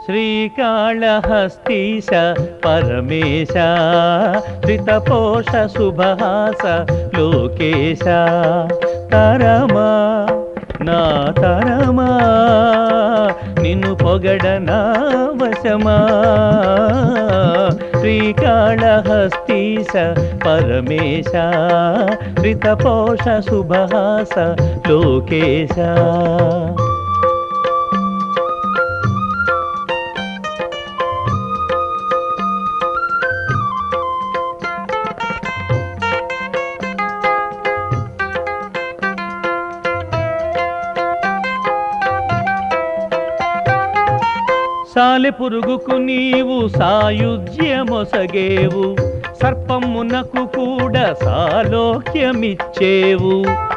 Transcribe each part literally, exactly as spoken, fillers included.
శ్రీకాళహస్తీశ పరమేశ శ్రితపోష శుభహాస లోకేశ తరమా నా తరమా నిన్ను పొగడనా వశమా శ్రీకాళహస్తీశ పరమేశ శ్రితపోష శుభహాస లోకేశ. సాలె పురుగుకు నీవు సాయుజ్యమొసగేవు, సర్పమునకు కూడా సాలోక్యమిచ్చేవు.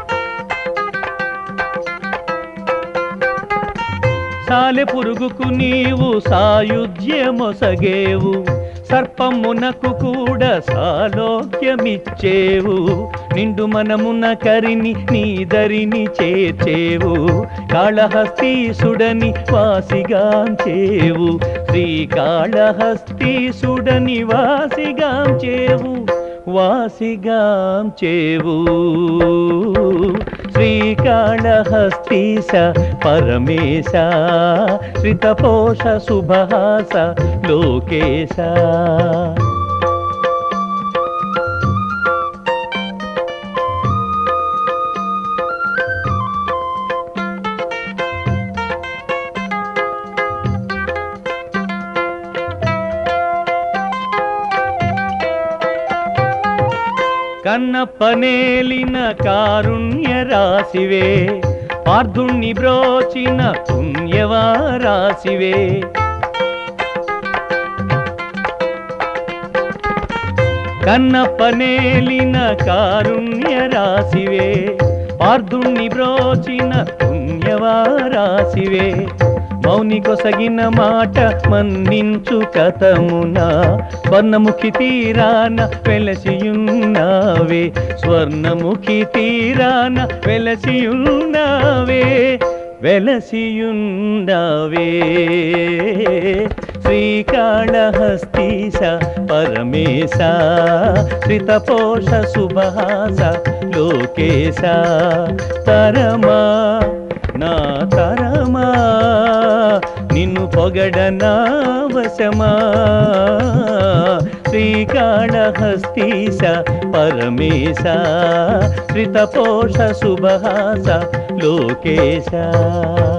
సాలె పురుగుకు నీవు సాయుజ్యమొసగేవు, సర్పమునకు కూడా సాలోక్యమిచ్చేవు. నిండు మనమున కరిని నీదరిని చేర్చేవు, కాళహస్తీసుడని వాసిగాంచేవు. శ్రీకాళహస్తీసుడని వాసిగాంచేవు వాసిగాంచేవు. శ్రీకాళహస్తీశ పరమేశ శ్రితపోష శుభహాస లోకేశ. కన్నప్పనేలిన కారుణ్య రాశివే, పార్థుణ్ణి బ్రోచిన పుణ్యవారాశివే. కన్నప్పనేలిన కారుణ్య రాశివే, పార్థుణ్ణి బ్రోచిన పుణ్యవారాశివే. మౌని కొసగిన మాట మన్నించు కథమున, స్వర్ణముఖి తీరాన వెలసియున్నావే. స్వర్ణముఖి తీరాన వెలసియున్నావే వెలసియున్నావే. శ్రీకాళహస్తీశ పరమేశ శ్రితపోష శుభహాస లోకేశ తరమా నా తరమా నిన్ను పొగడనా వశమా. శ్రీకాళహస్తీశ పరమేశ శ్రితపోష శుభహాస లోకేశ.